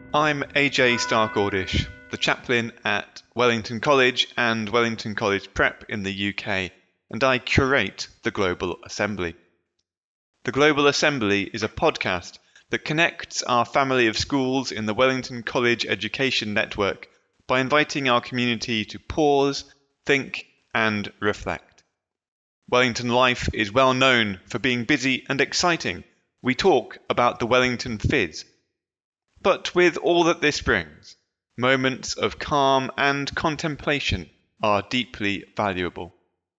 I'm AJ Stark-Ordish, the chaplain at Wellington College and Wellington College Prep in the UK, and I curate the Global Assembly. The Global Assembly is a podcast that connects our family of schools in the Wellington College Education Network by inviting our community to pause, think, and reflect. Wellington life is well known for being busy and exciting. We talk about the Wellington Fizz. But with all that this brings, moments of calm and contemplation are deeply valuable.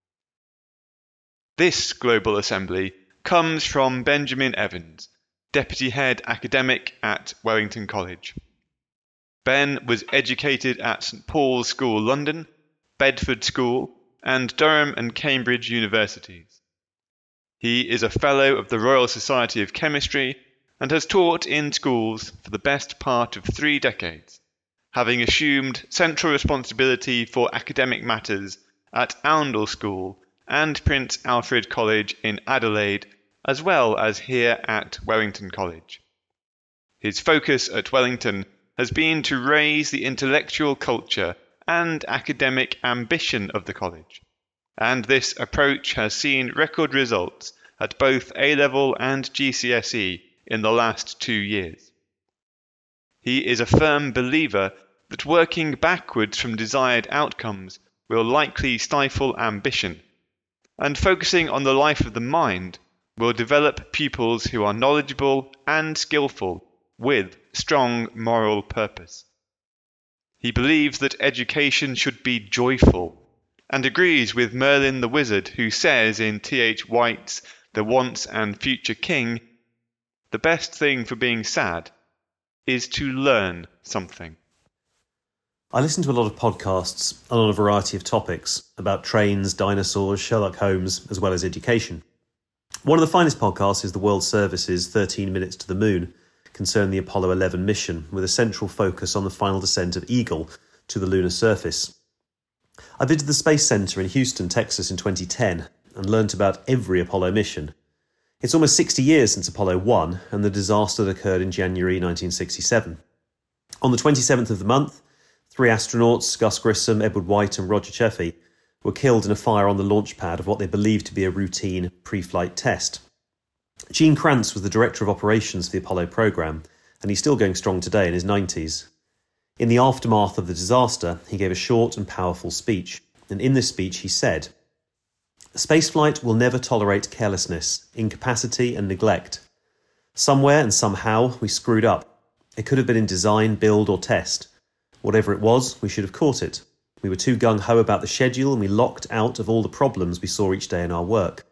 This Global Assembly comes from Benjamin Evans, Deputy Head Academic at Wellington College. Ben was educated at St Paul's School London, Bedford School, and Durham and Cambridge Universities. He is a Fellow of the Royal Society of Chemistry and has taught in schools for the best part of 3 decades, having assumed central responsibility for academic matters at Oundle School and Prince Alfred College in Adelaide, as well as here at Wellington College. His focus at Wellington has been to raise the intellectual culture and academic ambition of the college, and this approach has seen record results at both A-level and GCSE in the last 2 years. He is a firm believer that working backwards from desired outcomes will likely stifle ambition, and focusing on the life of the mind will develop pupils who are knowledgeable and skillful with strong moral purpose. He believes that education should be joyful, and agrees with Merlin the Wizard, who says in T.H. White's The Once and Future King, "The best thing for being sad is to learn something." I listen to a lot of podcasts on a variety of topics about trains, dinosaurs, Sherlock Holmes, as well as education. One of the finest podcasts is the World Service's 13 Minutes to the Moon, concerning the Apollo 11 mission, with a central focus on the final descent of Eagle to the lunar surface. I visited the Space Center in Houston, Texas in 2010 and learnt about every Apollo mission. It's almost 60 years since Apollo 1 and the disaster that occurred in January 1967. On the 27th of the month, 3 astronauts, Gus Grissom, Edward White and Roger Chaffee, were killed in a fire on the launch pad of what they believed to be a routine pre-flight test. Gene Kranz was the director of operations for the Apollo program, and he's still going strong today in his 90s. In the aftermath of the disaster, he gave a short and powerful speech, and in this speech he said, "Spaceflight will never tolerate carelessness, incapacity and neglect. Somewhere and somehow we screwed up. It could have been in design, build or test. Whatever it was, we should have caught it. We were too gung-ho about the schedule and we locked out of all the problems we saw each day in our work.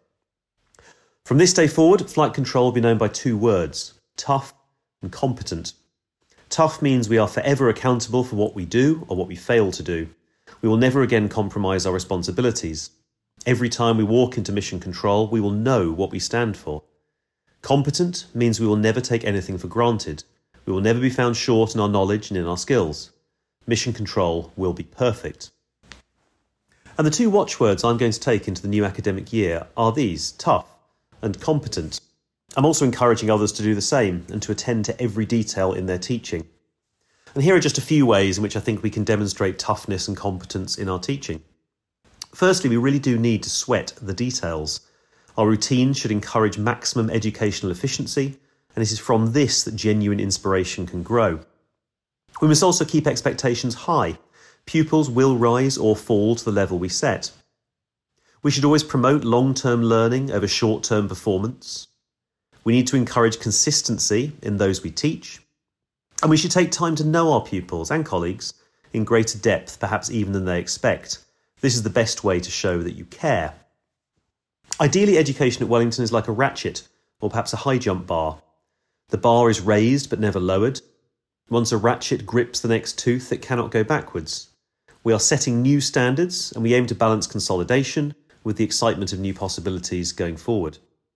From this day forward, flight control will be known by 2 words, tough and competent. Tough means we are forever accountable for what we do or what we fail to do. We will never again compromise our responsibilities. Every time we walk into mission control, we will know what we stand for. Competent means we will never take anything for granted. We will never be found short in our knowledge and in our skills. Mission control will be perfect." And the 2 watchwords I'm going to take into the new academic year are these, tough and competent. I'm also encouraging others to do the same and to attend to every detail in their teaching. And here are just a few ways in which I think we can demonstrate toughness and competence in our teaching. Firstly, we really do need to sweat the details. Our routine should encourage maximum educational efficiency, and it is from this that genuine inspiration can grow. We must also keep expectations high. Pupils will rise or fall to the level we set. We should always promote long-term learning over short-term performance. We need to encourage consistency in those we teach. And we should take time to know our pupils and colleagues in greater depth, perhaps even than they expect. This is the best way to show that you care. Ideally, education at Wellington is like a ratchet, or perhaps a high jump bar. The bar is raised but never lowered. Once a ratchet grips the next tooth, it cannot go backwards. We are setting new standards, and we aim to balance consolidation with the excitement of new possibilities going forward.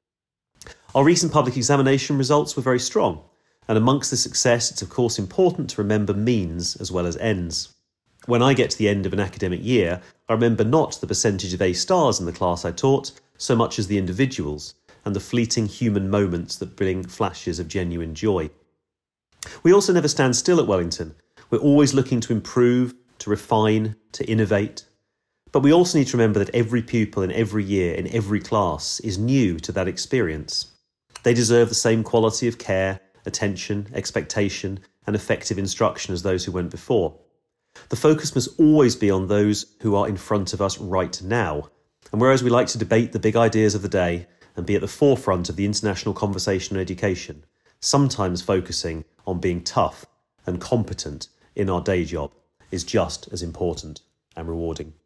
Our recent public examination results were very strong, and amongst the success, it's of course important to remember means as well as ends. When I get to the end of an academic year, I remember not the percentage of A stars in the class I taught, so much as the individuals, and the fleeting human moments that bring flashes of genuine joy. We also never stand still at Wellington. We're always looking to improve, to refine, to innovate. But we also need to remember that every pupil in every year, in every class, is new to that experience. They deserve the same quality of care, attention, expectation, and effective instruction as those who went before. The focus must always be on those who are in front of us right now. And whereas we like to debate the big ideas of the day and be at the forefront of the international conversation on education, sometimes focusing on being tough and competent in our day job is just as important and rewarding.